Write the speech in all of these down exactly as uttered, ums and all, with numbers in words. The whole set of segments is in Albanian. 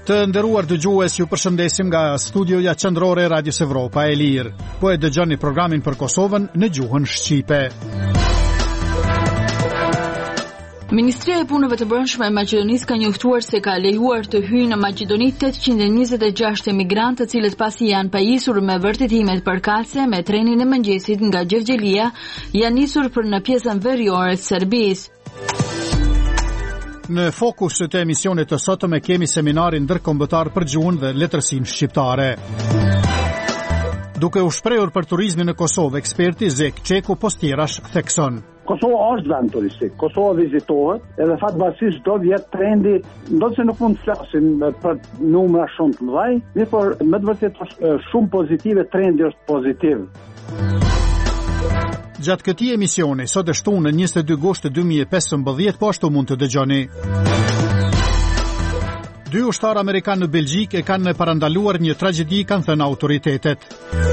Të nderuar dëgjues, ju përshëndesim nga studioja qendrore e Radios Evropa e Lirë. Po e dëgjoni programin për Kosovën në gjuhën shqipe. Ministria e Punëve të Brendshme e Maqedonisë ka njoftuar se ka lejuar të hyjnë në Maqedoni tetëqind e njëzet e gjashtë emigrantë, të cilët pasi janë pajisur me vërtetimet përkatëse me trenin e mëngjesit nga Gjevgjelia, janë nisur për në pjesën veriore të Serbisë. Në fokus të emisionit të sotëm e kemi seminarin ndërkombëtar për gjuhën dhe letërsinë shqiptare. Duke u shprehur për turizmin në Kosovë, eksperti Zek Çeku Postjerash thekson: Kosova është vend turistik, Kosova vizitohet, edhe fatbasisht do të jetë trendi, ndoshta se nuk mund të flasim për numra shumë të mëdha, mirë por me të vërtetë është shumë pozitive, trendi është pozitiv. Gjatë këtij emisioni, sot e shtunë në njëzet e dy gusht dy mijë e pesëmbëdhjetë, po ashtu mund të dëgjoni. Dy ushtarë amerikanë në Belgjik e kanë parandaluar një tragjedi, kanë thënë autoritetet.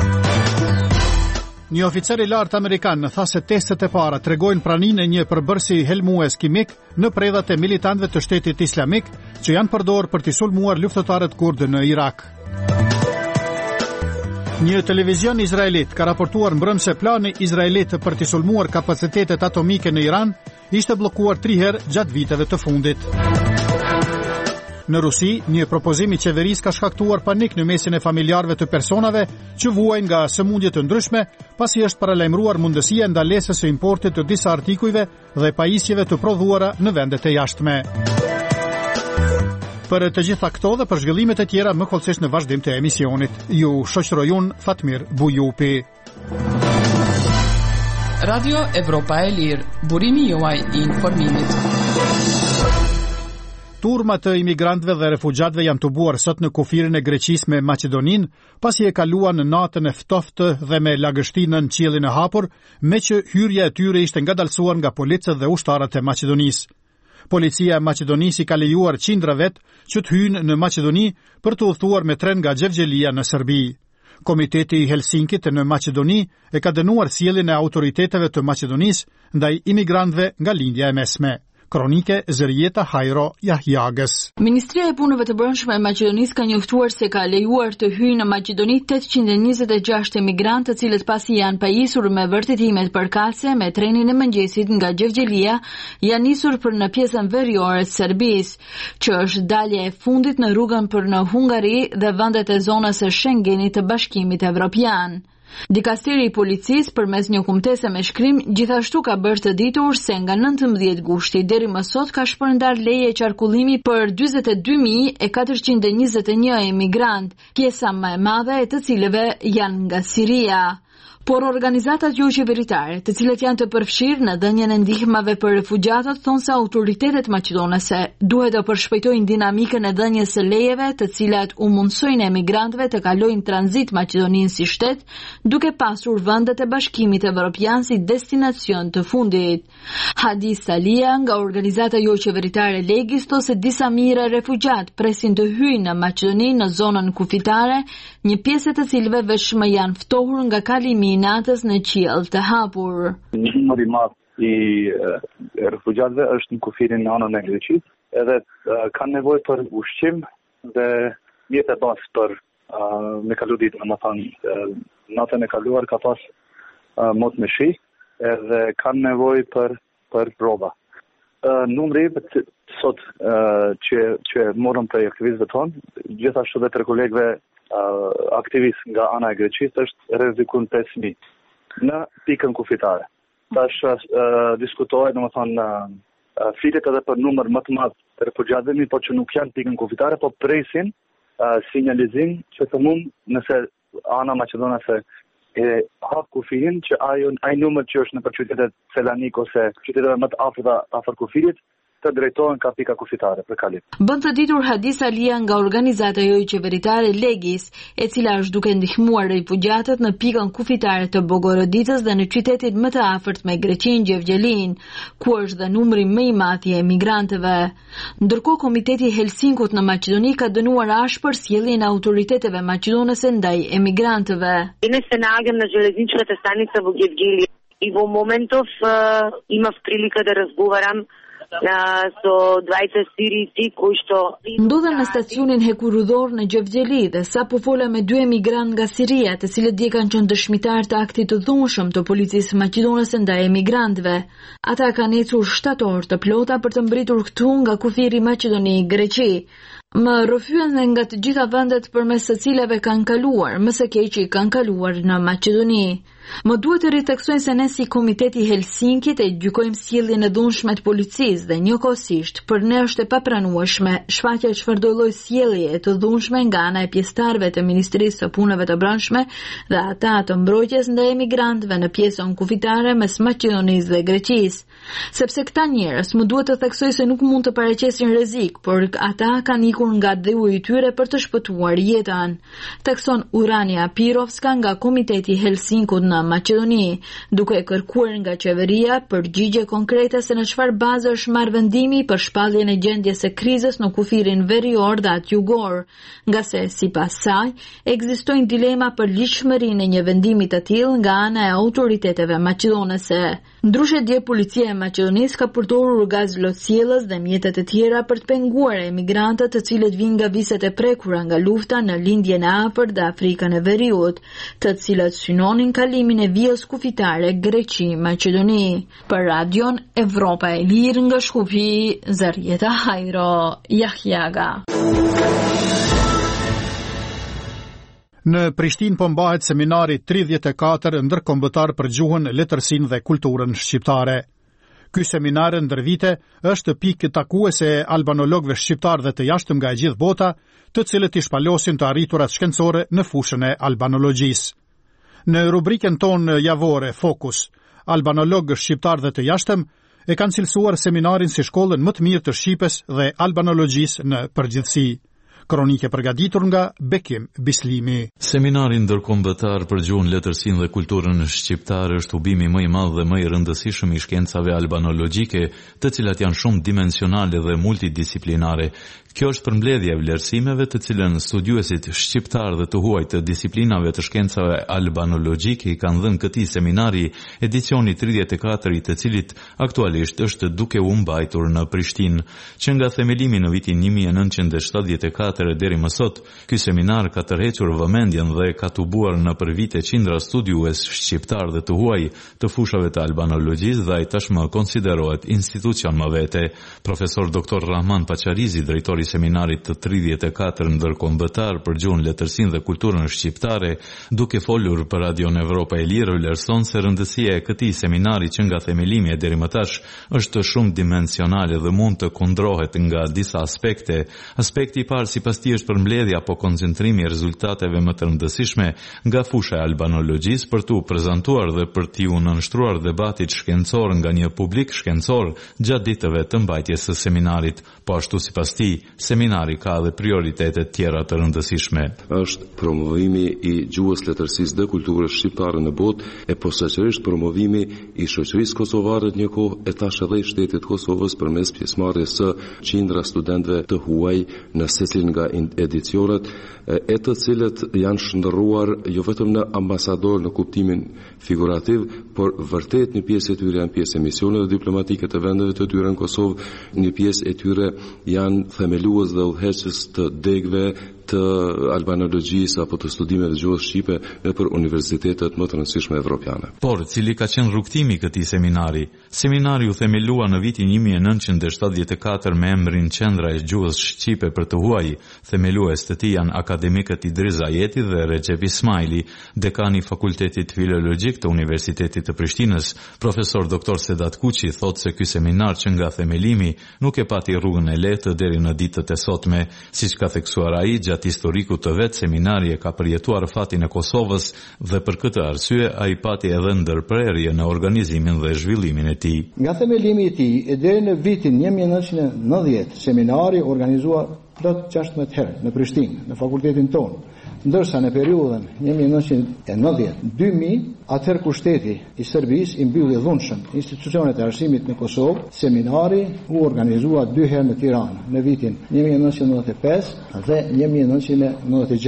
Një oficer i lartë amerikan tha se testet e para tregojnë praninë e një përbërësi helmues kimik në predhat e militantëve të Shtetit Islamik që janë përdorur për të sulmuar luftëtarët kurdë në Irak. Një televizion izraelit ka raportuar mbrëm se plani izraelit për të sulmuar kapacitetet atomike në Iran ishte bllokuar tri herë gjatë viteve të fundit. Në Rusi, një propozim i qeverisë ka shkaktuar panik në mesin e familjarëve të personave që vuajnë nga sëmundje të ndryshme, pasi është paralajmëruar mundësia e ndalesës së importit të disa artikujve dhe pajisjeve të prodhuara në vendet e jashtme. Për të gjitha këto dhe për zhvillimet e tjera më kollësisht në vazhdim të emisionit. Ju shoqëroj unë Fatmir Bujupi. Radio Evropa e Lirë, burimi juaj i informimit. Turma të imigrantëve dhe refugjatëve janë tubuar sot në kufirin e Greqisë me Maqedoninë, pasi e kaluan në natën e ftoftë dhe me lagështinë në qiellin e hapur, me që hyrja e tyre ishte ngadalësuar nga policët dhe ushtarët e Maqedonisë. Policia e Maqedonisë ka lejuar qindra vet që të hyjnë në Maqedoni për të udhëtuar me tren nga Gjevgjelia në Serbi. Komiteti i Helsinkit në Maqedoni e ka dënuar sjelljen e autoriteteve të Maqedonisë ndaj imigrantëve nga lindja e mesme. Kronike Zërieta Hajro Jahjagës. Ministria e Punëve të Brendshme e Maqedonisë ka njoftuar se ka lejuar të hyjnë në Maqedoni tetëqind e njëzet e gjashtë emigrantë, të cilët pasi janë pajisur me vërtetimet përkatëse me trenin e mëngjesit nga Gjevgjelia, janë nisur për në pjesën veriore të Serbisë, që është dalja e fundit në rrugën për në Hungari dhe vendet e zonës së Schengenit të Bashkimit Evropian. Dikasteri i policisë përmes një kumtese me shkrim gjithashtu ka bërë të ditur se nga nëntëmbëdhjetë gushti deri më sot ka shpërndar leje qarkullimi për dyzet e dy mijë e katërqind e njëzet e një emigrantë, pjesa më e madhe e të cilëve janë nga Siria. Por organizatat jo qeveritare, të cilët janë të përfshirë në dhënien e ndihmave për refugjatët, thonë se autoritetet maqedonese duhet të përshpejtojnë dinamikën e dhënies së lejeve, të cilat u mundsojnë emigrantëve të kalojnë tranzit Maqedoninë si shtet, duke pasur vendet e Bashkimit Evropian si destinacion të fundit. Hadis Salia nga organizata jo qeveritare Legis thonë se disa mijëra refugjat presin të hyjnë në Maqedoni në zonën kufitare, një pjesë të cilëve vetëm janë ftohur nga kalimi i natës në qiell të hapur. Numri i madh i refugjatëve është në kufirin në anën e Greqisë, edhe uh, kanë nevojë për ushqim dhe jetë e basë për uh, me kalu ditë, më thënë, uh, natën e kaluar ka pas uh, mot me shi, edhe kanë nevojë për për rroba. Uh, numri sot uh, që që morëm prej aktivistëve tonë, gjithashtu dhe të kolegëve Uh, aktivist nga ana e Greqisë është rrezikun pesë mijë në pikën kufitare. Tash uh, diskutohet, domethënë, uh, flitet edhe për numër më të madh të refugjatëve, por që nuk janë pikën kufitare, po presin uh, sinjalizim që të mund nëse ana maqedonase e hap kufirin që ajo ai numër që është në për qytetet Selanik ose qytetet më të afërta afër kufirit të drejtohen ka pika kufitare për kalim. Bën të ditur Hadis Alia nga organizata jo qeveritare Legis, e cila është duke ndihmuar refugjatët në pikën kufitare të Bogorodicës dhe në qytetin më të afërt me Greqinë, Gjevgjelin, ku është dhe numri më i madh i emigrantëve. Ndërkohë Komiteti i Helsinkut në Maqedoni ka dënuar ashpër sjelljen e autoriteteve maqedonese ndaj emigrantëve. Ine se nagëm në železničkата stanica во Gjevgjeli и во моментов uh, имав прилика да разговарам Ndodhen në stacionin hekurudhor në Gjevgjeli dhe sa po fola me dy emigrantë nga Siria, të cilët dje kanë qenë dëshmitar të aktit të dhunshëm të policisë maqedonase ndaj emigrantëve. Ata kanë ecur shtatë orë të plota për të mbritur këtu nga kufiri Maqedoni Greqi. Më rrëfyen dhe nga të gjitha vendet përmes së cilave kanë kaluar, më së keqi kanë kaluar në Maqedoni. Më duhet të riteksojnë se ne si Komiteti Helsinkit e gjykojmë sjelljen e dhunshme të policisë dhe njëkohësisht për ne është e papranueshme shfaqja e çfarëdo lloji sjellje të dhunshme nga ana e pjesëtarëve të Ministrisë së Punëve të Brendshme dhe ata të mbrojtjes ndaj emigrantëve në pjesën kufitare mes Maqedonisë dhe Greqisë. Sepse këta njerëz më duhet të theksoj se nuk mund të paraqesin rrezik, por ata kanë ikur nga dheu i tyre për të shpëtuar jetën. Thekson Urania Pirovska nga Komiteti Helsinkut në Maqedoni, duke kërkuar nga qeveria përgjigje konkrete se në çfarë baze është marrë vendimi për shpalljen e gjendjes së krizës në kufirin verior dhe atë jugor, nga se sipas saj ekzistojnë dilema për ligjshmërinë e një vendimi të tillë nga ana e autoriteteve maqedonese. Ndryshe dje policia e Maqedonisë ka përdorur gaz lotësielës dhe mjete të tjera për të penguar emigrantët të cilët vinë nga viset e prekura nga lufta në lindjen e afërt dhe Afrikën e Veriut, të cilët synonin kalimin e vijës kufitare Greqi-Maqedoni. Për Radion Evropa e Lirë nga Shkupi, Zarieta Hajro, Jahjaga. Në Prishtinë po mbahet seminari tridhjetë e katër ndërkombëtar për gjuhën, letërsinë dhe kulturën shqiptare. Ky seminar ndër vite është pikë takuese e albanologëve shqiptar dhe të jashtëm nga e gjithë bota, të cilët i shpalosin të arriturat shkencore në fushën e albanologjisë. Në rubrikën tonë javore Fokus, albanologë shqiptar dhe të jashtëm e kanë cilësuar seminarin si shkollën më të mirë të shqipes dhe albanologjisë në përgjithësi. Kronike përgatitur nga Bekim Bislimi. Seminari ndërkombëtar për gjuhën, letërsinë dhe kulturën shqiptare është ubimi më i madh dhe më i rëndësishëm i shkencave albanologjike, të cilat janë shumë dimensionale dhe multidisiplinare. Kjo është përmbledhje e vlerësimeve të cilën studiuesit shqiptar dhe të huaj të disiplinave të shkencave albanologjike i kanë dhënë këtij seminari, edicioni tridhjetë e katër i të cilit aktualisht është duke u mbajtur në Prishtinë. Që nga themelimi në vitin një mijë e nëntëqind e shtatëdhjetë e katër deri më sot, ky seminar ka tërhequr vëmendjen dhe ka tubuar në për vite qindra studiues shqiptar dhe të huaj të fushave të albanologjisë dhe ai tashmë konsiderohet institucion më vete. Profesor doktor Rahman Pacharizi, drejtori i seminarit të tridhjetë e katër ndërkombëtar për gjuhën, letërsinë dhe kulturën shqiptare, duke folur për Radion Evropa e Lirë, vlerëson se rëndësia e këtij seminari që nga themelimi e deri më tash është shumë dimensionale dhe mund të kundrohet nga disa aspekte. Aspekti i parë sipas tij është përmbledhja apo koncentrimi i rezultateve më të rëndësishme nga fusha e albanologjisë për t'u prezantuar dhe për t'u nënshtruar debatit shkencor nga një publik shkencor gjatë ditëve të mbajtjes së seminarit. Po ashtu sipas tij, seminari ka edhe prioritete tjera të rëndësishme. Është promovimi i gjuhës, letërsisë dhe kulturës shqiptare në botë, e posaçërisht promovimi i shoqërisë kosovare një kohë e tash edhe i shtetit Kosovës përmes pjesëmarrjes së qindra studentëve të huaj në secilin nga edicionet, e të cilët janë shndërruar jo vetëm në ambasador në kuptimin figurativ, por vërtet një pjesë e tyre janë pjesë e misioneve diplomatike të vendeve të tyre në Kosovë, një pjesë e tyre janë themelues dhe udhëheqës të degëve të albanologjisë apo të studimeve të gjuhës shqipe në për universitetet më të rëndësishme evropiane. Por, cili ka qenë rrugtimi këtij seminari? Seminari u themelua në vitin një mijë e nëntëqind e shtatëdhjetë e katër me emrin Qendra e Gjuhës Shqipe për të huaj. Themelues të tij janë akademikët Idris Ajeti dhe Recep Ismaili, dekani i Fakultetit Filologjik të Universitetit të Prishtinës. Profesor doktor Sedat Kuçi thotë se ky seminar që nga themelimi nuk e pati rrugën e lehtë deri në ditët e sotme, siç ka theksuar ai gjatë historiku të vet, seminari e ka përjetuar fatin e Kosovës dhe për këtë arsye ai pati edhe ndërprerje në organizimin dhe zhvillimin e tij. Nga themelimi i tij e deri në vitin një mijë e nëntëqind e nëntëdhjetë, seminari organizua plot gjashtëdhjetë herë në Prishtinë, në fakultetin tonë, ndërsa në periudhën një mijë e nëntëqind e nëntëdhjetë deri në dy mijë, atëherë kur shteti i Serbisë i mbylli dhunshëm institucionet e arsimit në Kosovë, seminari u organizua dy herë në Tiranë, në vitin një mijë e nëntëqind e nëntëdhjetë e pesë dhe një mijë e nëntëqind e nëntëdhjetë e gjashtë.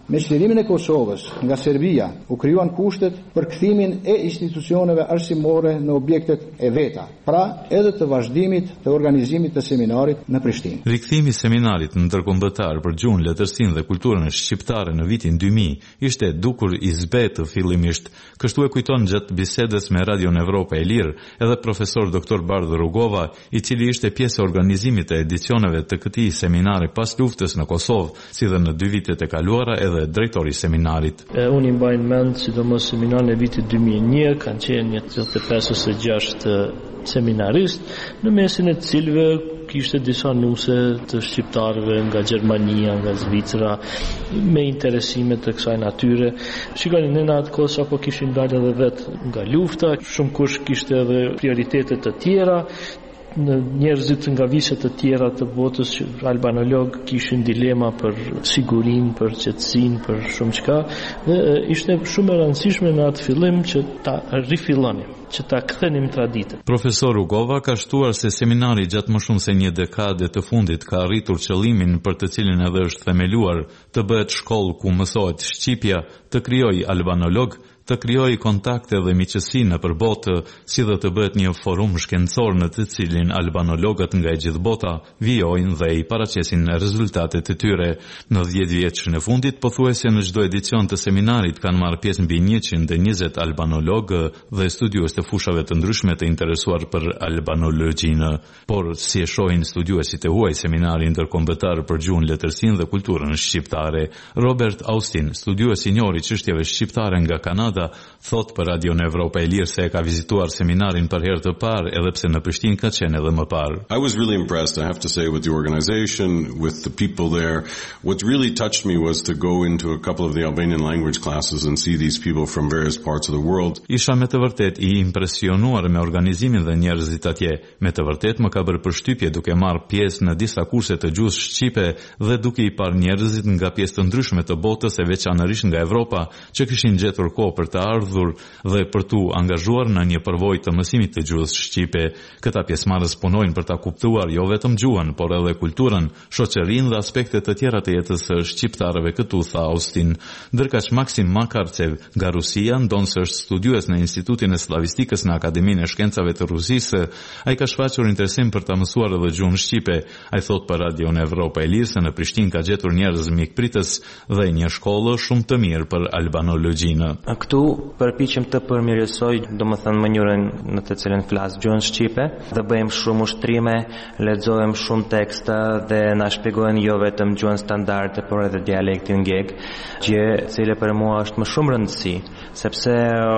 Me çlirimin e Kosovës nga Serbia u krijuan kushtet për kthimin e institucioneve arsimore në objektet e veta, pra edhe të vazhdimit të organizimit të seminarit në Prishtinë. Rikthimi i seminarit ndërkombëtar për gjuhën, letërsinë dhe kulturën shqiptare në vitin dy mijë ishte dukur i zbetë fillimisht. Kështu e kujton gjatë bisedës me Radion Evropa e Lirë edhe profesor doktor Bardh Rugova, i cili ishte pjesë e organizimit të edicioneve të këtij seminari pas luftës në Kosovë, si dhe në dy vitet e kaluara edhe drejtori i seminarit. E, unë i mbaj mend sidomos seminarin e vitit dy mijë e një, kanë qenë një tridhjetë e pesë ose gjashtë seminarist, në mesin e të cilëve kishte disa nuse të shqiptarëve nga Gjermania, nga Zvicra, me interesime të kësaj natyre. Shikoni, në atë kohë sapo kishin dalë edhe vetë nga lufta, shumë kush kishte edhe prioritete të tjera. Në njerëzit nga viset të tjera të botës albanolog kishin dilema për sigurinë, për qetësinë, për shumë çka, dhe ishte shumë e rëndësishme në atë fillim që ta rifillonim, që ta kthenim traditën. Profesor Rugova ka shtuar se seminari gjatë më shumë se një dekade të fundit ka arritur qëllimin për të cilin edhe është themeluar, të bëhet shkollë ku mësohet shqipja, të krijojë albanolog, të krijojë kontakte dhe miqësi në përbotë, si dhe të bëhet një forum shkencor në të cilin albanologët nga e gjithë bota vijojnë dhe i paraqesin rezultatet e tyre. Në dhjetë vjetëshin e fundit, pothuajse në çdo edicion të seminarit kanë marrë pjesë mbi njëqind e njëzet albanologë dhe studiues të fushave të ndryshme të interesuar për albanologjinë. Por si e shohin studiuesit e huaj seminarin ndërkombëtar për gjuhën, letërsinë dhe kulturën shqiptare, Robert Austin, studiues i njohur i çështjeve shqiptare nga Kanada, thot për Radion Evropa e Lirë se e ka vizituar seminarin për herë të parë, edhe pse në Prishtinë ka qenë edhe më parë. I was really impressed, I have to say, with the organization, with the people there. What really touched me was to go into a couple of the Albanian language classes and see these people from various parts of the world. Isha me të vërtet i impresionuar me organizimin dhe njerëzit atje. Me të vërtet më ka bërë përshtypje duke marrë pjesë në disa kurse të gjuhës shqipe dhe duke i parë njerëzit nga pjesë të ndryshme të botës, e veçanërisht nga Evropa, që kishin gjetur kohë për të ardhur dhe për tu angazhuar në një përvojë të mësimit të gjuhës shqipe. Këta pjesëmarrës punojnë për ta kuptuar jo vetëm gjuhën, por edhe kulturën, shoqërinë dhe aspekte të tjera të jetës së shqiptarëve, këtu tha Austin. Ndërkaq Maksim Makarcev nga Rusia, ndonë se është studiues në Institutin e Slavistikës në Akademinë e Shkencave të Rusisë, ai ka shfaqur interesim për ta mësuar edhe gjuhën shqipe. Ai thot për Radion Evropa e Lirë se në Prishtinë ka gjetur njerëz mikpritës dhe një shkollë shumë të mirë për albanologjinë. Këtu përpiqem të përmirësoj, domethënë mënyrën në të cilën flas gjuhën shqipe, dhe bëjmë shumë ushtrime, lexojmë shumë teksta dhe na shpjegojnë jo vetëm gjuhën standarde, por edhe dialektin geg, gjë e cila për mua është më shumë rëndësi, sepse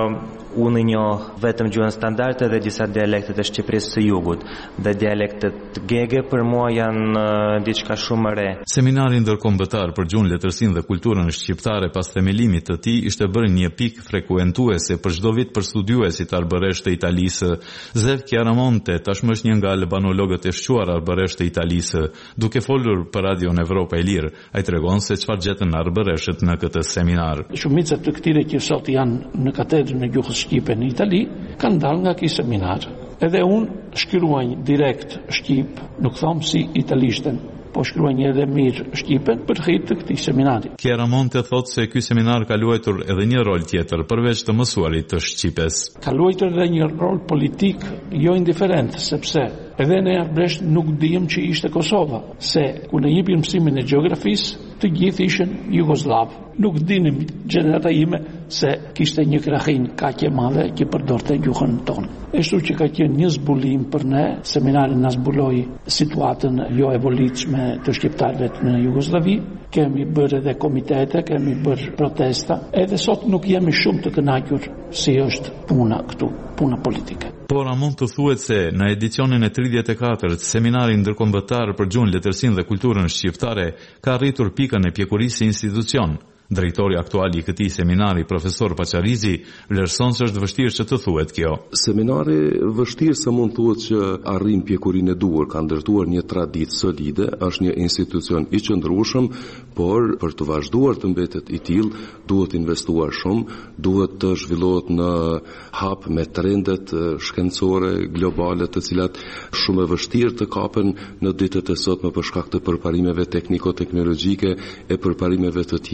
unë njoh vetëm gjuhën standarde dhe disa dialekte të Shqipërisë së Jugut, dhe dialektet gege për mua janë uh, diçka shumë e re. Seminari ndërkombëtar për gjuhën, letërsinë dhe kulturën shqiptare pas themelimit të tij ishte bërë një pikë frekuentuese për çdo vit për studiuesit arbëresh të Italisë. Zev Chiaramonte tashmë është një nga albanologët e shquar arbëresh të Italisë. Duke folur për Radion Evropa e Lirë, ai tregon se çfarë gjetën arbëreshët në këtë seminar. Shumica të këtyre që sot janë në katedrën e gjuhës shqipe në Itali kanë dalë nga ky seminar. Edhe unë shkruaj direkt shqip, nuk them si italishten, po shkruajnë edhe mirë shqipen për hir të këtij seminari. Chiaramonte thot se ky seminar ka luajtur edhe një rol tjetër përveç të mësuarit të shqipes. Ka luajtur edhe një rol politik jo indiferent, sepse edhe ne arbëresht nuk dijmë që ishte Kosova, se ku ne jepim mësimin e gjeografisë, të gjithë ishin Jugoslav. Nuk dinim gjenerata ime se kishte një krahin kaq e madhe që përdorte gjuhën tonë. Ashtu që ka qenë një zbulim për ne, seminari na zbuloi situatën jo e volitshme të shqiptarëve në Jugosllavi. Kemi bërë edhe komitete, kemi bërë protesta, edhe sot nuk jemi shumë të kënaqur si është puna këtu, puna politike. Por a mund të thuhet se në edicionin e tridhjetë e katërt, seminari ndërkombëtar për gjuhën, letërsinë dhe kulturën shqiptare ka arritur pikën e pjekurisë si institucion. Drejtori aktual i këtij seminari, profesor Paçarizi, vlerëson se është vështirë që të thuhet kjo. Seminari vështirë se mund thuhet që arrin pjekurinë e duhur, ka ndërtuar një traditë solide, është një institucion i qëndrueshëm, por për të vazhduar të mbetet i tillë, duhet investuar shumë, duhet të zhvillohet në hap me trendet shkencore globale, të cilat shumë e vështirë të kapen në ditët e sotme për shkak të përparimeve tekniko-teknologjike e përparimeve të tjera.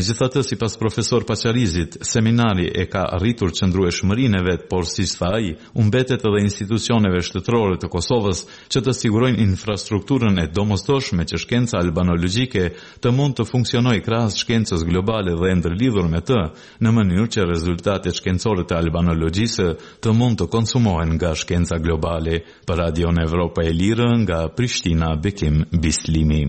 Megjithatë, sipas profesor Paçarizit, seminari e ka arritur qëndrueshmërinë e vet, por siç tha ai, u mbetet edhe institucioneve shtetërore të Kosovës që të sigurojnë infrastrukturën e domosdoshme që shkenca albanologjike të mund të funksionojë krahas shkencës globale dhe ndërlidhur me të, në mënyrë që rezultatet shkencore të albanologjisë të mund të konsumohen nga shkenca globale. Për Radion Evropa e Lirë, nga Prishtina, Bekim Bislimi.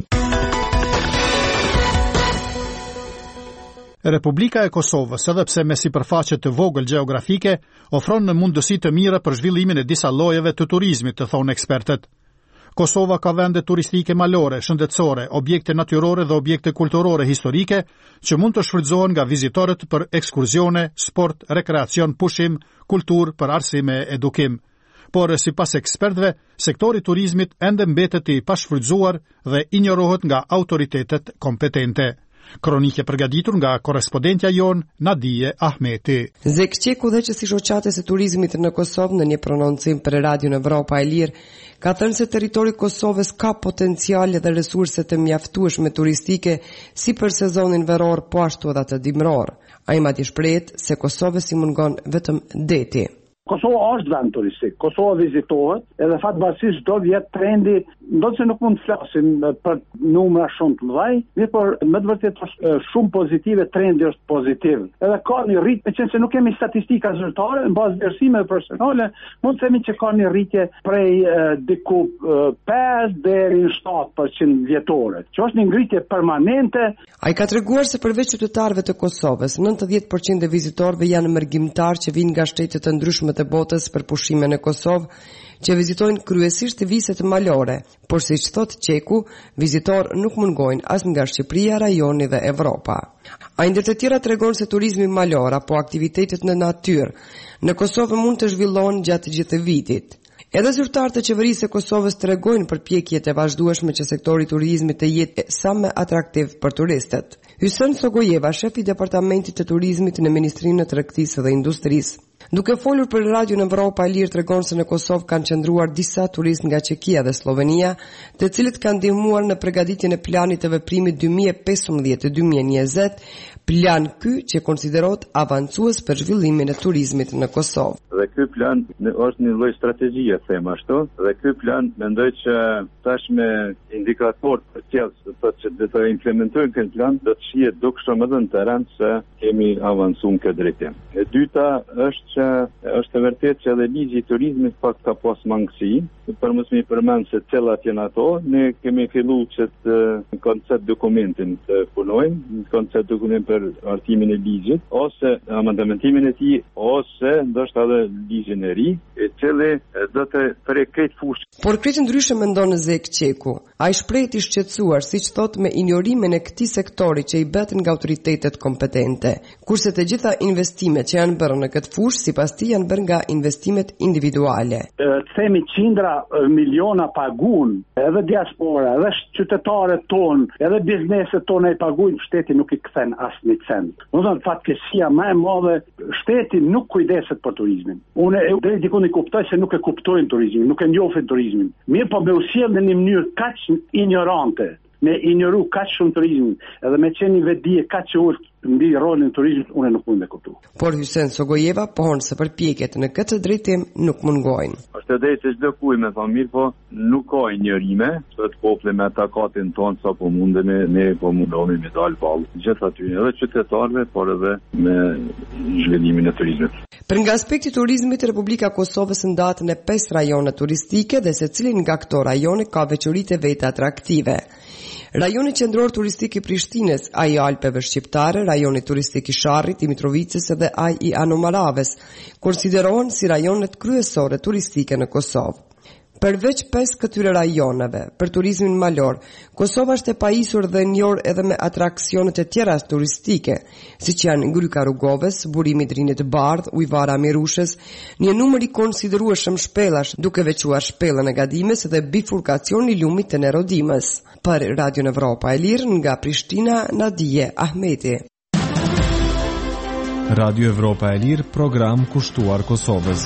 Republika e Kosovës, edhe pse me sipërfaqe të vogël gjeografike, ofron në mundësi të mira për zhvillimin e disa llojeve të turizmit, të thonë ekspertët. Kosova ka vende turistike malore, shëndetësore, objekte natyrore dhe objekte kulturore historike që mund të shfrytëzohen nga vizitorët për ekskursione, sport, rekreacion, pushim, kulturë, për arsime, edukim. Por sipas ekspertëve, sektori i turizmit ende mbetet i pashfrytëzuar dhe injorohet nga autoritetet kompetente. Kronike përgatitur nga korrespondentja jon Nadije Ahmeti. Zek Qeku dhe që si shoqatës e turizmit në Kosovë në një prononcim për Radion Evropa e Lirë, ka thënë se territori i Kosovës ka potenciale dhe resurse të mjaftueshme turistike si për sezonin veror, po ashtu edhe të dimror. Ai madje shprehet se Kosovës i mungon vetëm deti. Kosova është vend turistik, Kosova vizitohet, edhe fatbasisht do vjet trendi, ndoshta nuk mund të flasim për numra shumë të mëdha, mirë por më të vërtet është shumë pozitive, trendi është pozitiv. Edhe ka një rritje, meqense nuk kemi statistika zyrtare, në bazë vlerësimeve personale, mund të themi që ka një rritje prej diku pesë deri në shtatë përqind vjetore, që është një ngritje permanente. Ai ka treguar se përveç qytetarëve të Kosovës, nëntëdhjetë përqind e vizitorëve janë mërgjimtar që vinë nga shtete të ndryshme të botës për pushime në Kosovë, që vizitojnë kryesisht viset malore, por siç thot Qeku, vizitor nuk mungojnë as nga Shqipëria, rajoni dhe Evropa. Ai ndër të tjera tregon se turizmi malor apo aktivitetet në natyrë në Kosovë mund të zhvillohen gjatë gjithë vitit. Edhe zyrtarët e qeverisë së Kosovës tregojnë përpjekjet e vazhdueshme që sektori i turizmit të jetë sa më atraktiv për turistët. Hysen Sogojeva, shefi i departamentit të turizmit në Ministrinë e Tregtisë dhe Industrisë, duke folur për Radion Evropa e Lirë, tregon se në Kosovë kanë qëndruar disa turistë nga Çekia dhe Slovenia, të cilët kanë ndihmuar në përgatitjen e planit të veprimit dy mijë e pesëmbëdhjetë dy mijë e njëzet, plan ky që konsiderohet avancues për zhvillimin e turizmit në Kosovë. Dhe ky plan është një lloj strategjie, them ashtu, dhe ky plan mendoj që tashme indikator për cilës thotë që do të implementojmë këtë plan, do të shihet dukshëm edhe në terren se kemi avancuar në këtë drejtim. E dyta është që është e vërtetë që edhe ligji i turizmit pak ka pas mangësi, për mos më përmend se cilat janë ato, ne kemi filluar që të në koncept dokumentin të punojmë, në koncept dokument për artimin e ligjit, ose amendamentimin e tij, ose ndoshta edhe ligjin e ri, i cili do të prek këtë fushë. Por këtë ndryshe mendon Zek Qeku. Ai shpreh i shqetësuar, siç thot, me injorimin e këtij sektori që i bëhet nga autoritetet kompetente, kurse të gjitha investimet që janë bërë në këtë fushë sipas tij janë bërë nga investimet individuale. Të themi qindra miliona pagun, edhe diaspora, edhe qytetarët tonë, edhe bizneset tonë i pagujnë, shteti nuk i kthen asnjë cent. Do të thonë fatkeqësia më e madhe, shteti nuk kujdeset për turizmin. Unë deri diku i kuptoj se nuk e kuptojnë turizmin, nuk e njohin turizmin. Mirë, po me usjell në një mënyrë kaq ignorante, me injoru kaq shumë turizmin, edhe me qenë një vetdije kaq e urtë mbi rolin e turizmit, unë nuk mund të kuptoj. Por Hysen Sogojeva pohon se përpjekjet në këtë drejtim nuk mungojnë. Është drejtë çdo kuj me familj, po nuk ka injorime, çdo popull me atakatin ton sa po mundemi, ne po mundohemi me dal ball. Gjithë aty edhe qytetarëve, por edhe me zhvillimin e turizmit. Për nga aspekti i turizmit, Republika e Kosovës ndahet në pesë rajone turistike dhe secili nga këto rajone ka veçoritë e veta atraktive. Rajoni qendror turistik i Prishtinës, ai i Alpeve shqiptare, rajoni turistik i Sharrit, i Mitrovicës dhe ai i Anomaraves, konsiderohen si rajonet kryesore turistike në Kosovë. Përveç pesë këtyre rajoneve, për turizmin malor, Kosova është e pajisur dhe njohur edhe me atraksionet e tjera turistike, siç janë Gryka Rrugovës, burimi i Drinit Bardh, ujvara Mirushës, një numër i konsiderueshëm shpellash, duke veçuar shpellën e Gadimes dhe bifurkacioni i lumit të Nerodimës. Për Radion Evropa e Lirë, nga Prishtina, Nadije Ahmeti. Radio Evropa e Lirë, program kushtuar Kosovës.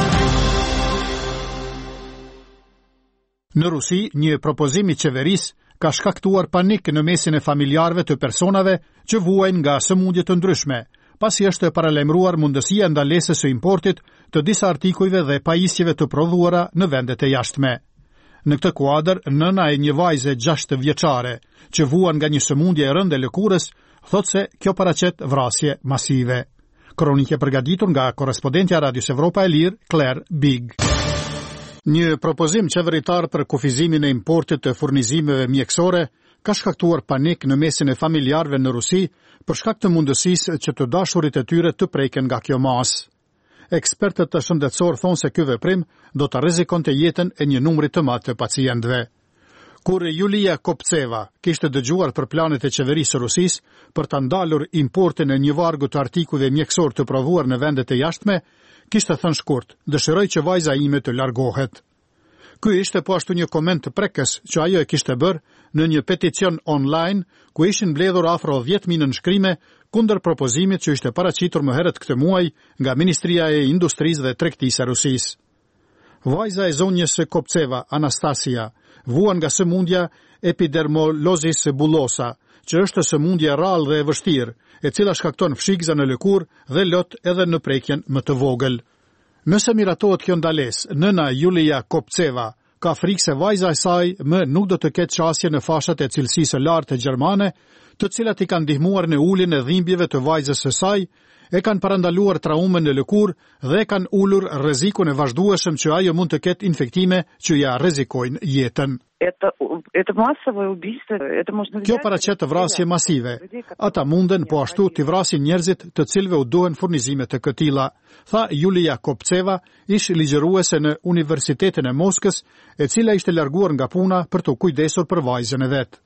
Në Rusi, një propozim i qeverisë ka shkaktuar panik në mesin e familjarëve të personave që vuajnë nga sëmundje të ndryshme, pasi është paralajmëruar mundësia ndalesës së importit të disa artikujve dhe pajisjeve të prodhuara në vendet e jashtme. Në këtë kuadër, nëna e një vajze gjashtë vjeçare që vuan nga një sëmundje e rëndë e lëkurës, thotë se kjo paraqet vrasje masive. Kronike përgatitur nga korrespondentja Radios Evropa e Lirë, Claire Big. Një propozim qeveritar për kufizimin e importit të furnizimeve mjekësore ka shkaktuar panik në mesin e familjarëve në Rusi për shkak të mundësisë që të dashurit e tyre të preken nga kjo masë. Ekspertët të shëndetësor thonë se ky veprim do të rrezikonte jetën e një numri të madh të pacientëve. Kur Julia Kopceva kishte dëgjuar për planet e qeverisë së Rusisë për të ndalur importin e një vargu të artikujve mjekësor të prodhuar në vendet e jashtme, kishte thënë shkurt: "Dëshiroj që vajza ime të largohet." Ky ishte po ashtu një koment të prekës që ajo e kishte bërë në një peticion online ku ishin mbledhur afro dhjetë mijë nënshkrime kundër propozimit që ishte paraqitur më herët këtë muaj nga Ministria e Industrisë dhe Tregtisë e Rusisë. Vajza e zonjës Kopceva, Anastasia, vuan nga sëmundja epidermolozis bullosa, që është sëmundje e rrallë dhe e vështirë, e cila shkakton fshikza në lëkurë dhe lot edhe në prekjen më të vogël. Nëse miratohet kjo ndalesë, nëna Julia Kopceva ka frikë se vajza e saj më nuk do të ketë qasje në fashat e cilësisë lartë gjermane, të cilat i kanë ndihmuar në uljen e dhimbjeve të vajzës së saj, e kanë parandaluar traumën në lëkurë dhe kanë ulur rrezikun e vazhdueshëm që ajo mund të ketë infektime që ja rrezikojnë jetën. Kjo paraqet vrasje masive. Ata munden po ashtu të vrasin njerëzit të cilëve u duhen furnizime të këtilla, tha Julia Kopceva, ish ligjëruese në Universitetin e Moskës, e cila ishte larguar nga puna për të kujdesur për vajzën e vet.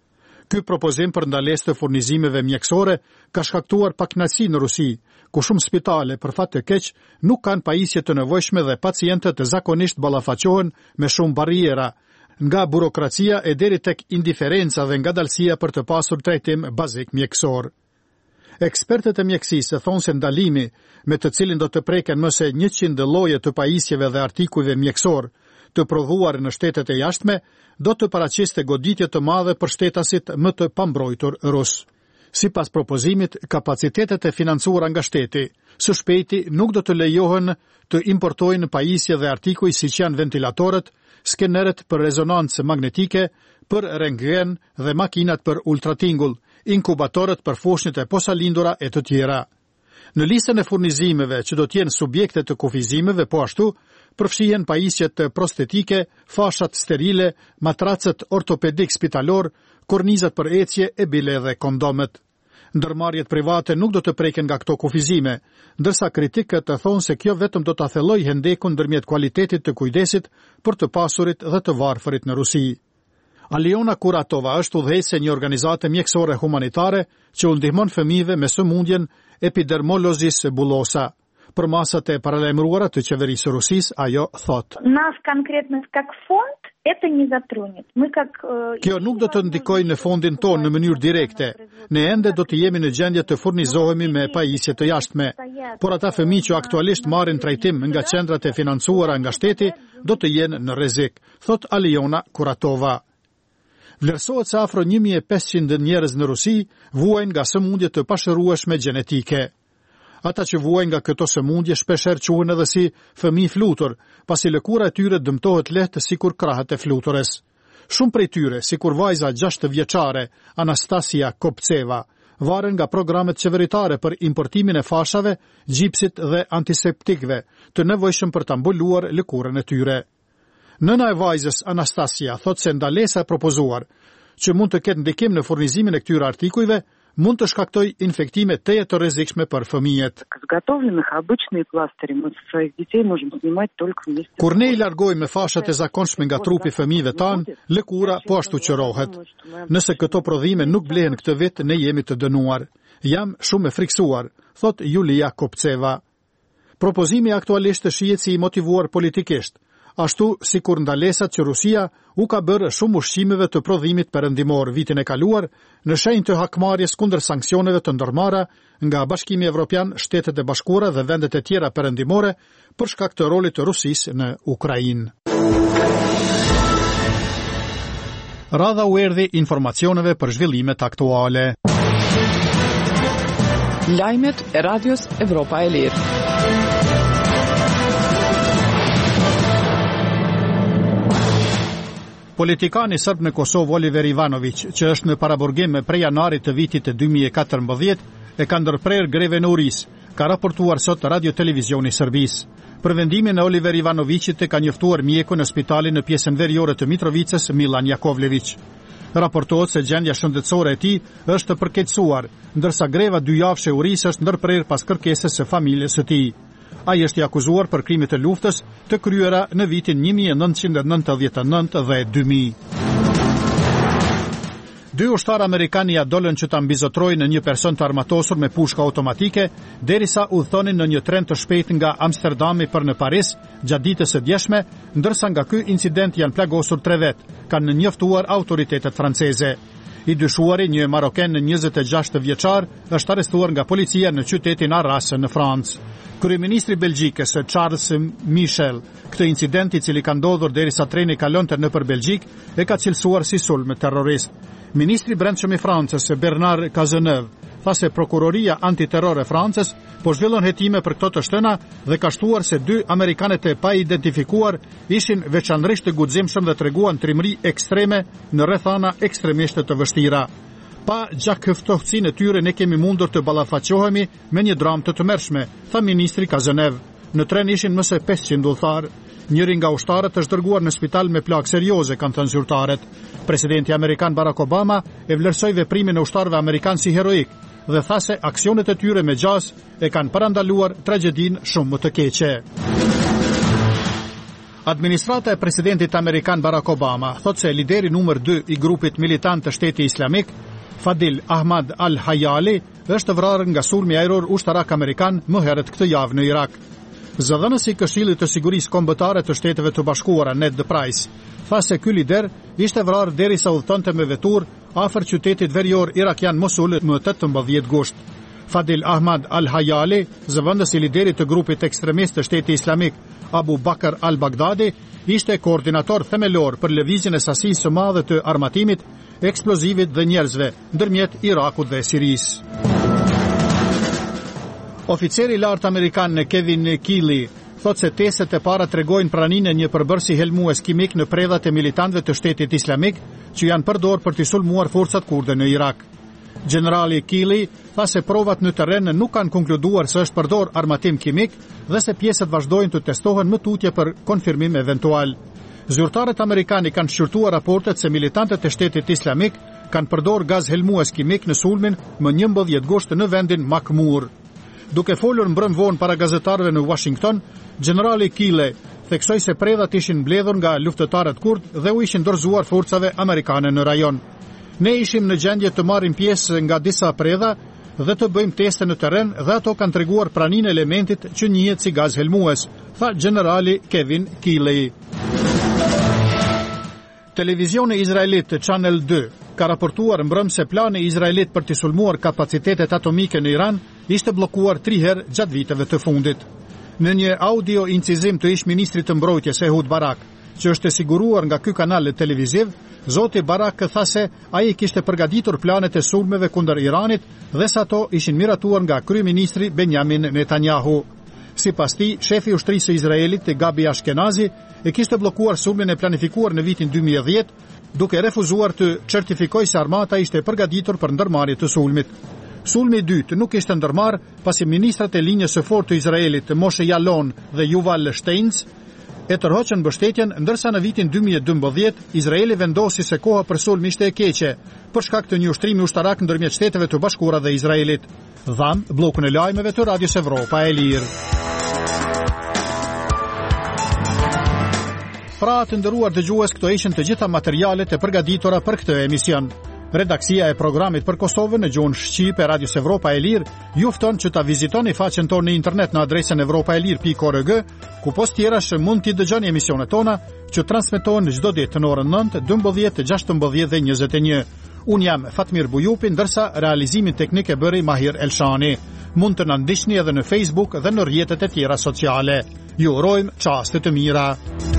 Ky propozim për ndalesë të furnizimeve mjekësore ka shkaktuar pakënaqësi në Rusi, ku shumë spitale për fat të keq nuk kanë pajisje të nevojshme dhe pacientët zakonisht ballafaqohen me shumë barriera, nga burokracia e deri tek indiferenca dhe ngadalësia për të pasur trajtim bazik mjekësor. Ekspertët e mjekësisë thonë se ndalimi, me të cilin do të preken më se njëqind lloje të pajisjeve dhe artikujve mjekësor të prodhuar në shtetet e jashtme, do të paraqiste goditje të madhe për shtetasit më të pambrojtur rus. Sipas propozimit, kapacitetet e financuara nga shteti së shpejti nuk do të lejohen të importojnë pajisje dhe artikuj siç janë ventilatorët, skeneret për rezonancë magnetike, për rentgen dhe makinat për ultratingull, inkubatorët për foshnjët e posalindura e të tjera. Në listën e furnizimeve që do të jenë subjekte të kufizimeve, po ashtu përfshihen pajisjet prostetike, fashat sterile, matracet ortopedik spitalor, kornizat për ecje e bile dhe kondomet. Ndërmarrjet private nuk do të preken nga këto kufizime, ndërsa kritikët të thonë se kjo vetëm do ta thellojë hendekun ndërmjet kualitetit të kujdesit për të pasurit dhe të varfërit në Rusi. Aliona Kuratova është udhëheqëse një organizate mjekësore humanitare që u ndihmon fëmijëve me sëmundjen epidermolozis bullosa. Për masat e paralajmëruara të qeverisë së Rusisë, ajo thotë: Нас конкретно как фонд это не затронет. Мы как Kjo nuk do të ndikojë në fondin tonë në mënyrë direkte. Ne ende do të jemi në gjendje të furnizohemi me pajisje të jashtme, por ata fëmijë që aktualisht marrin trajtim nga qendrat e financuara nga shteti do të jenë në rrezik, thot Aliona Kuratova. Vlerësohet se afro një mijë e pesëqind njerëz në Rusi vuajnë nga sëmundje të pashërueshme gjenetike. Ata që vuajnë nga këto sëmundje shpeshherë quhen edhe si fëmijë flutur, pasi lëkura e tyre dëmtohet lehtë sikur krahët e flutures. Shumë prej tyre, sikur vajza gjashtë vjeçare Anastasia Kopceva, varen nga programet qeveritare për importimin e fashave, gjipsit dhe antiseptikëve, të nevojshëm për ta mbuluar lëkurën e tyre. Nëna e vajzës Anastasia thotë se ndalesa e propozuar, që mund të ketë ndikim në furnizimin e këtyre artikujve, mund të shkaktoj infektime teje të rrezikshme për fëmijët. Kur ne i largojmë fashat e zakonshme nga trupi fëmijëve tanë, lëkura po ashtu qërohet. Nëse këto prodhime nuk blehen këtë vit, ne jemi të dënuar. Jam shumë e friksuar, thot Julia Kopceva. Propozimi aktualisht shihet si i motivuar politikisht, ashtu si kur ndalesat që Rusia u ka bërë shumë ushqimeve të prodhimit perëndimor vitin e kaluar në shenjë të hakmarrjes kundër sanksioneve të ndërmarra nga Bashkimi Evropian, Shtetet e Bashkuara dhe vendet e tjera perëndimore për shkak të rolit të Rusisë në Ukrainë. Radha u erdhi informacioneve për zhvillimet aktuale. Lajmet e Radios Evropa e Lirë. Politikani sërb në Kosovë Oliver Ivanović, që është në paraburgim me prej janarit të vitit të dy mijë e katërmbëdhjetë, e ka ndërprer greve në Uris, ka raportuar sot Radio Televizioni Serbis. Për vendimin e Oliver Ivanovićit e ka njoftuar mjeku në spitalin në pjesën veriore të Mitrovicës Milan Jakovlević. Raportohet se gjendja shëndetësore e tij është të përkeqësuar, ndërsa greva dy javëshe e Uris është ndërprer pas kërkesës së familjes së tij. Ai është i akuzuar për krimet e luftës të kryera në vitin një mijë e nëntëqind e nëntëdhjetë e nëntë dhe dy mijë. Dy ushtarë amerikanë ja dolën që ta mbizotrojnë në një person të armatosur me pushka automatike, derisa udhtonin në një tren të shpejtë nga Amsterdami për në Paris gjatë ditës së djeshme, ndërsa nga ky incident janë plagosur tre vetë, kanë njoftuar autoritetet franceze. I dyshuari, një maroken në njëzet e gjashtë vjeçar, është arrestuar nga policia në qytetin Arras në Francë. Kryeministri Belgjikës Charles Michel, këtë incident i cili ka ndodhur derisa treni kalonte nëpër Belgjik, e ka cilësuar si sulm terrorist. Ministri brendshëm i Francës Bernard Cazeneuve tha se prokuroria antiterror e Francës po zhvillon hetime për këto të shtëna dhe ka shtuar se dy amerikanët e pa identifikuar ishin veçanërisht të guximshëm dhe treguan trimëri ekstreme në rrethana ekstremiste të vështira. Pa gjakëftohtësi në tyre ne kemi mundur të ballafaqohemi me një dramë të tmerrshme, tha ministri Cazeneuve. Në tren ishin më së pesëqind udhëtar. Njëri nga ushtarët është dërguar në spital me plagë serioze, kanë thënë zyrtarët. Presidenti amerikan Barack Obama e vlerësoi veprimin e ushtarëve amerikanë si heroik dhe tha se aksionet e tyre me gjas e kanë parandaluar tragjedinë shumë më të keqe. Administrata e presidentit amerikan Barack Obama thot se lideri numër dy i grupit militant të Shteti Islamik, Fadil Ahmad al-Hayali, është vrarë nga sulmi ajror ushtarak amerikan më herët këtë javë në Irak. Zëdhënësi i Këshillit të Sigurisë Kombëtare të Shteteve të Bashkuara, Ned Price, tha se ky lider ishte vrarë derisa udhëtonte me vetur afër qytetit verior irakian Mosul më tetëmbëdhjetë gusht. Fadil Ahmad al-Hayali, zëvendës i liderit të grupit ekstremist të Shtetit Islamik Abu Bakr al-Baghdadi, ishte koordinator themelor për lëvizjen e sasisë së madhe të armatimit, eksplozivit dhe njerëzve ndërmjet Irakut dhe Sirisë. Oficeri i lartë amerikan Kevin Keeley thot se testet e para tregojnë praninë e një përbërësi helmues kimik në predhat e militantëve të Shtetit Islamik që janë përdorur për të sulmuar forcat kurde në Irak. Generali Keeley tha se provat në terren nuk kanë konkluduar se është përdorur armatim kimik dhe se pjesët vazhdojnë të testohen më tutje për konfirmim eventual. Zyrtarët amerikanë kanë shqyrtuar raportet se militantët e Shtetit Islamik kanë përdorur gaz helmues kimik në sulmin më njëmbëdhjetë gusht në vendin Makmur. Duke folur mbrëm vonë para gazetarëve në Washington, generali Keeley theksoi se predhat ishin mbledhur nga luftëtarët kurd dhe u ishin dorëzuar forcave amerikane në rajon. Ne ishim në gjendje të marrim pjesë nga disa predha dhe të bëjmë teste në terren dhe ato kanë treguar praninë e elementit që njihet si gaz helmues, tha generali Kevin Keeley. Televizioni izraelit Channel dy ka raportuar mbrëm se plani izraelit për të sulmuar kapacitetet atomike në Iran ishte bllokuar tri herë gjatë viteve të fundit. Në një audio incizim të ish ministrit të mbrojtjes Ehud Barak, që është e siguruar nga ky kanal televiziv, zoti Barak tha se ai kishte përgatitur planet e sulmeve kundër Iranit dhe se ato ishin miratuar nga kryeministri Benjamin Netanyahu. Sipas tij, shefi i ushtrisë së Izraelit, Gabi Ashkenazi, e kishte bllokuar sulmin e planifikuar në vitin dy mijë e dhjetë, duke refuzuar të certifikojë se armata ishte përgatitur për ndërmarrje të sulmit. Sulmi i dytë nuk ishte ndërmarr pasi ministrat e linjës së fortë të Izraelit, Moshe Yalon dhe Yuval Steins, e tërhoqën mbështetjen, ndërsa në vitin dy mijë e dymbëdhjetë Izraeli vendosi se koha për sulm ishte e keqe, për shkak të një ushtrimi ushtarak ndërmjet Shteteve të Bashkuara dhe Izraelit. Dham bllokun e lajmeve të Radios Evropa e Lirë. Pra të nderuar dëgjues, këto ishin të gjitha materialet e përgatitura për këtë emision. Redaksia e programit për Kosovën në gjuhën shqipe e Radios Evropa e Lirë ju fton që ta vizitoni faqen tonë në internet në adresën evropaelir pikë org, ku post tjerash mund t'i dëgjoni emisionet tona që transmetohen çdo ditë në orën nëntë, dymbëdhjetë, gjashtëmbëdhjetë dhe njëzet e një. Unë jam Fatmir Bujupi, ndërsa realizimin teknik e bëri Mahir Elshani. Mund të na ndiqni edhe në Facebook dhe në rrjetet e tjera sociale. Ju urojmë çaste të mira.